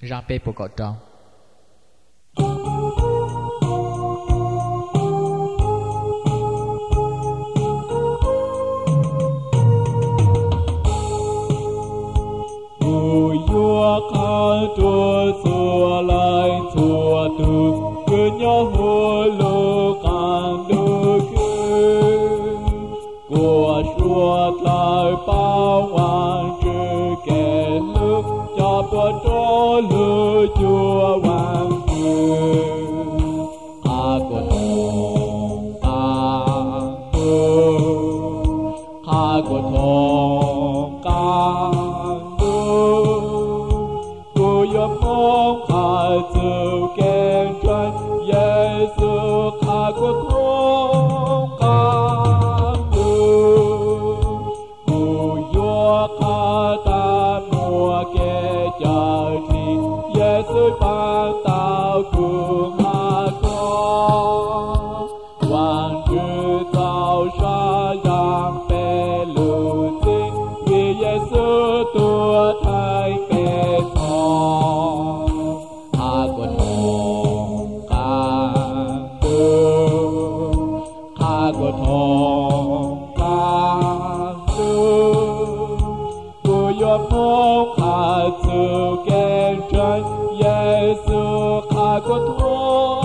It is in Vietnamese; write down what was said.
ra bê bộ cọ tròn Chúa xua lại xua từ cứ nhớ hồ lô càng đưa khứ của xua lại bao hoàng chữ kẻ nước cho bữa tró lư Chúa hoàng chữ của thong càng của thong càng mong khai sự khen trân Giêsu khai của thong càng mù vua khai ta mùa kê trời thì Giêsu ban tạo cùng hạ con hoàng chữ tạo ra giang bè lưu tinh vì Giêsu tua thành bè thong của thong càng của yếm mong khai sự khen trân Giêsu khai của thong